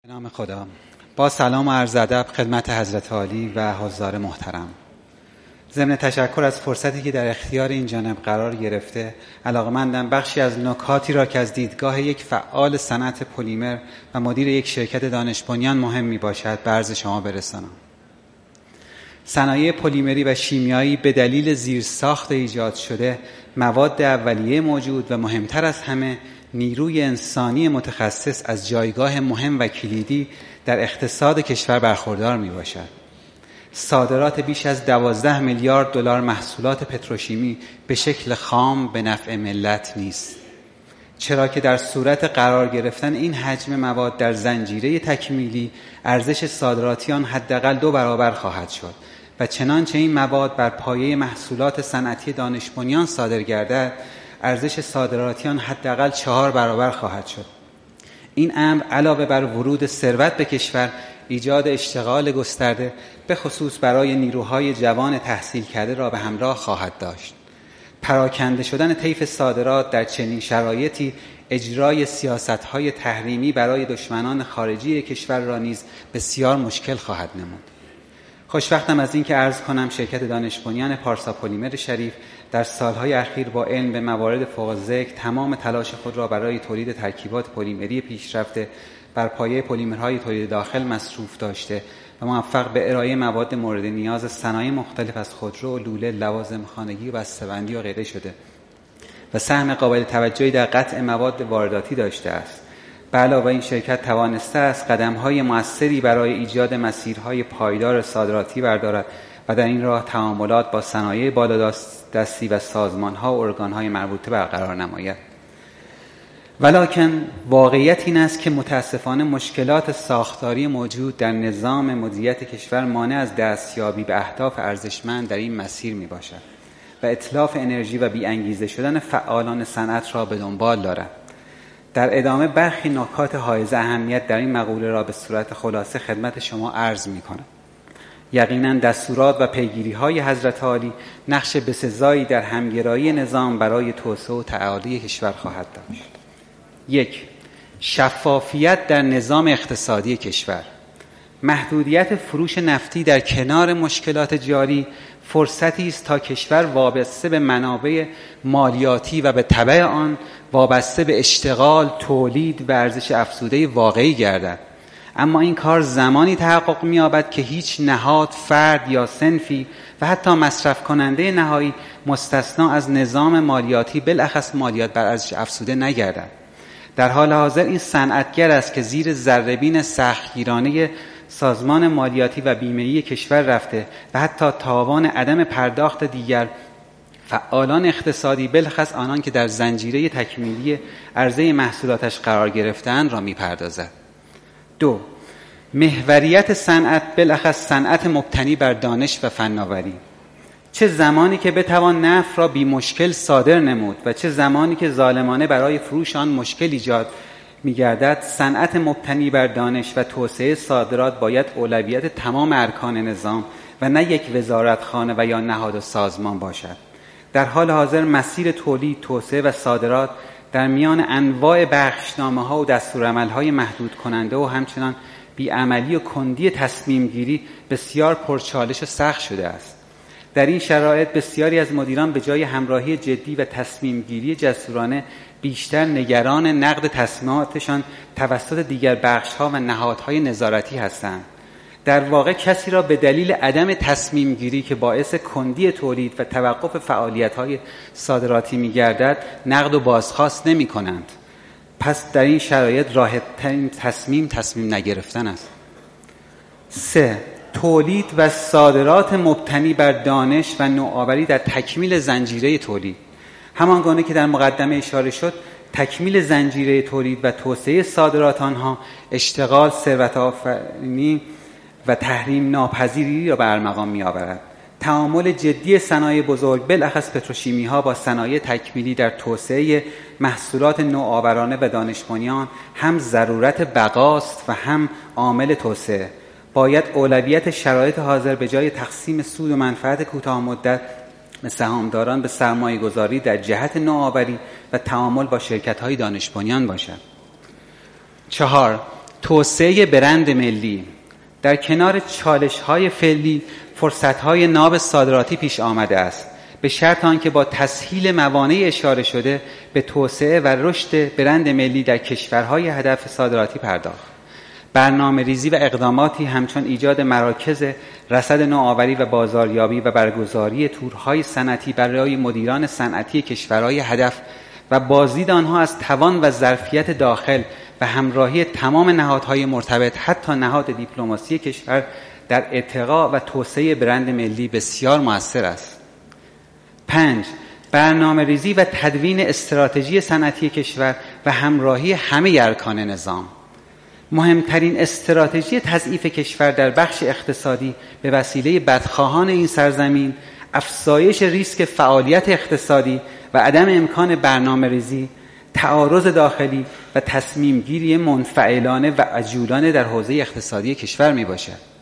به نام خدا. با سلام و عرض ادب خدمت حضرت عالی و حضار محترم. ضمن تشکر از فرصتی که در اختیار این جانب قرار گرفته، علاقه‌مندم بخشی از نکاتی را که از دیدگاه یک فعال صنعت پلیمر و مدیر یک شرکت دانش بنیان مهم میباشد به عرض شما برسانم. صنایع پلیمری و شیمیایی به دلیل زیرساخت ایجاد شده، مواد اولیه موجود و مهمتر از همه نیروی انسانی متخصص از جایگاه مهم و کلیدی در اقتصاد کشور برخوردار می باشد. صادرات بیش از 12 میلیارد دلار محصولات پتروشیمی به شکل خام به نفع ملت نیست، چرا که در صورت قرار گرفتن این حجم مواد در زنجیره تکمیلی ارزش صادراتی آن حداقل 2 برابر خواهد شد و چنانچه این مواد بر پایه محصولات صنعتی دانش بنیان صادر گردد، ارزش صادراتی آن حداقل 4 برابر خواهد شد. این امر علاوه بر ورود ثروت به کشور، ایجاد اشتغال گسترده به خصوص برای نیروهای جوان تحصیل کرده را به همراه خواهد داشت. پراکنده شدن طیف صادرات در چنین شرایطی اجرای سیاست‌های تحریمی برای دشمنان خارجی کشور را نیز بسیار مشکل خواهد نمود. خوشبختم از این که عرض کنم شرکت دانش بنیان پارسا پلیمر شریف در سالهای اخیر با علم به موارد فوق ذکر تمام تلاش خود را برای تولید ترکیبات پلیمری پیشرفته بر پایه پلیمرهای تولید داخل مصروف داشته و موفق به ارائه مواد مورد نیاز صنایع مختلف از خودرو، لوله، لوازم خانگی و بسته‌بندی و غیره شده و سهم قابل توجهی در قطع مواد وارداتی داشته است. به علاوه این شرکت توانسته است قدم‌های مؤثری برای ایجاد مسیرهای پایدار صادراتی بردارد و در این راه تعاملات با صنایع بالادستی و سازمان‌ها و ارگان‌های مربوطه برقرار نماید. ولکن واقعیت این است که متاسفانه مشکلات ساختاری موجود در نظام مدیریت کشور مانع از دستیابی به اهداف ارزشمند در این مسیر میباشد و اتلاف انرژی و بی‌انگیزه شدن فعالان صنعت را به دنبال دارد. در ادامه برخی نکات حائز اهمیت در این مقوله را به صورت خلاصه خدمت شما عرض می‌کنم. یقیناً دستورات و پیگیری‌های حضرت عالی نقش بسزایی در همگرایی نظام برای توسعه و تعالی کشور خواهد داشت. 1. شفافیت در نظام اقتصادی کشور. محدودیت فروش نفتی در کنار مشکلات جاری فرصتی است تا کشور وابسته به منابع مالیاتی و به تبع آن وابسته به اشتغال، تولید و ارزش افزوده واقعی گردد. اما این کار زمانی تحقق می‌یابد که هیچ نهاد، فرد یا صنفی و حتی مصرف کننده نهایی مستثنا از نظام مالیاتی بالاخص مالیات بر ارزش افزوده نگردد. در حال حاضر این صنعتگر است که زیر ذره‌بین سختگیرانه سازمان مالیاتی و بیمه‌ای کشور رفته و حتی تاوان عدم پرداخت دیگر فعالان اقتصادی بالاخص آنان که در زنجیره تکمیلی عرضه محصولاتش قرار گرفته‌اند را می‌پردازد. 2. محوریت صنعت بالاخص صنعت مبتنی بر دانش و فناوری. چه زمانی که بتوان نفت را بی مشکل صادر نمود و چه زمانی که ظالمانه برای فروش آن مشکل ایجاد می‌گردد، صنعت مبتنی بر دانش و توسعه صادرات باید اولویت تمام ارکان نظام و نه یک وزارتخانه و یا نهاد و سازمان باشد. در حال حاضر مسیر تولید، توسعه و صادرات در میان انواع بخشنامه‌ها و دستورالعمل‌های محدود کننده و همچنان بی‌عملی و کندی تصمیم گیری بسیار پرچالش و سخت شده است. در این شرایط بسیاری از مدیران به جای همراهی جدی و تصمیم گیری جسورانه بیشتر نگران نقد تصمیماتشان توسط دیگر بخش‌ها و نهادهای نظارتی هستند. در واقع کسی را به دلیل عدم تصمیم گیری که باعث کندی تولید و توقف فعالیت‌های صادراتی می‌گردد نقد و بازخواست نمی‌کنند. پس در این شرایط راحت‌ترین تصمیم نگرفتن است. 3. تولید و صادرات مبتنی بر دانش و نوآوری در تکمیل زنجیره تولید. همان گونه که در مقدمه اشاره شد، تکمیل زنجیره تولید و توسعه صادرات آنها اشتغال، ثروت آفرینی و تحریم ناپذیری را به ارمغان می‌آورد. تعامل جدی صنایع بزرگ بالاخص پتروشیمی ها با صنایع تکمیلی در توسعه محصولات نوآورانه و دانش بنیان هم ضرورت بقاست و هم عامل توسعه. باید اولویت شرایط حاضر به جای تقسیم سود و منفعت کوتاه مدت به سهامداران به سرمایه گذاری در جهت نوآوری و تعامل با شرکت‌های دانش بنیان باشد. 4. توسعه برند ملی. در کنار چالش‌های فعلی فرصت‌های ناب صادراتی پیش آمده است، به شرط آنکه با تسهیل موانع اشاره شده به توسعه و رشد برند ملی در کشورهای هدف صادراتی پرداخت. برنامه ریزی و اقداماتی همچون ایجاد مراکز رصد نوآوری و بازاریابی و برگزاری تورهای صنعتی برای مدیران صنعتی کشورهای هدف و بازدید آنها از توان و ظرفیت داخل و همراهی تمام نهادهای مرتبط حتی نهاد دیپلماسی کشور در ارتقا و توسعه برند ملی بسیار مؤثر است. 5. برنامه ریزی و تدوین استراتژی صنعتی کشور و همراهی همه ارکان نظام. مهمترین استراتژی تضعیف کشور در بخش اقتصادی به وسیله بدخواهان این سرزمین، افزایش ریسک فعالیت اقتصادی و عدم امکان برنامه ریزی، تعارض داخلی و تصمیم گیری منفعلانه و عجولانه در حوزه اقتصادی کشور می باشد.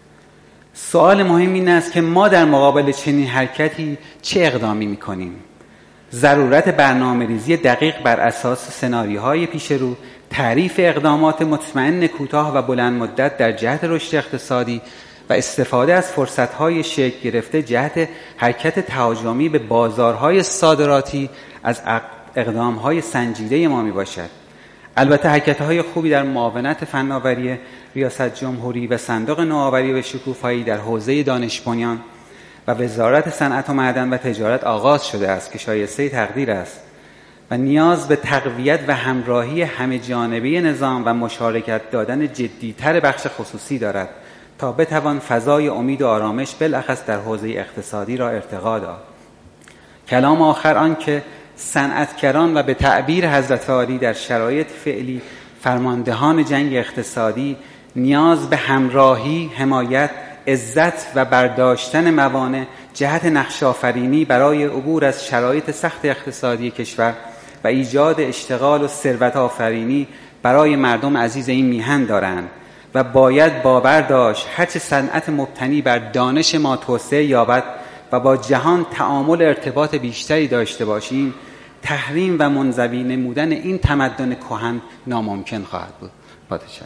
سوال مهم این است که ما در مقابل چنین حرکتی چه اقدامی می کنیم؟ ضرورت برنامه ریزی دقیق بر اساس سناریوهای پیش رو، تعریف اقدامات مطمئن کوتاه و بلند مدت در جهت رشد اقتصادی و استفاده از فرصت‌های شکل گرفته جهت حرکت تهاجمی به بازارهای صادراتی از اقدام‌های سنجیده ما میباشد. البته حرکت‌های خوبی در معاونت فناوری ریاست جمهوری و صندوق نوآوری و شکوفایی در حوزه دانش بنیان و وزارت صنعت و معدن و تجارت آغاز شده است که شایسته تقدیر است و نیاز به تقویت و همراهی همه جانبه نظام و مشارکت دادن جدی‌تر بخش خصوصی دارد تا بتوان فضای امید و آرامش بالاخص در حوزه اقتصادی را ارتقا داد. کلام آخر آن که صنعتگران و به تعبیر حضرت عالی در شرایط فعلی فرماندهان جنگ اقتصادی نیاز به همراهی، حمایت، عزت و برداشتن موانع جهت نقش‌آفرینی برای عبور از شرایط سخت اقتصادی کشور و ایجاد اشتغال و ثروت آفرینی برای مردم عزیز این میهن دارند و باید باور داشت هرچه صنعت مبتنی بر دانش ما توسعه یابد و با جهان تعامل ارتباط بیشتری داشته باشیم، تحریم و منزوی نمودن این تمدن کهن ناممکن خواهد بود. با تشکر.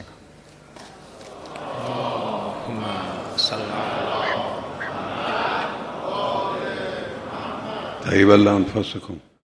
طیب الله انفسکم.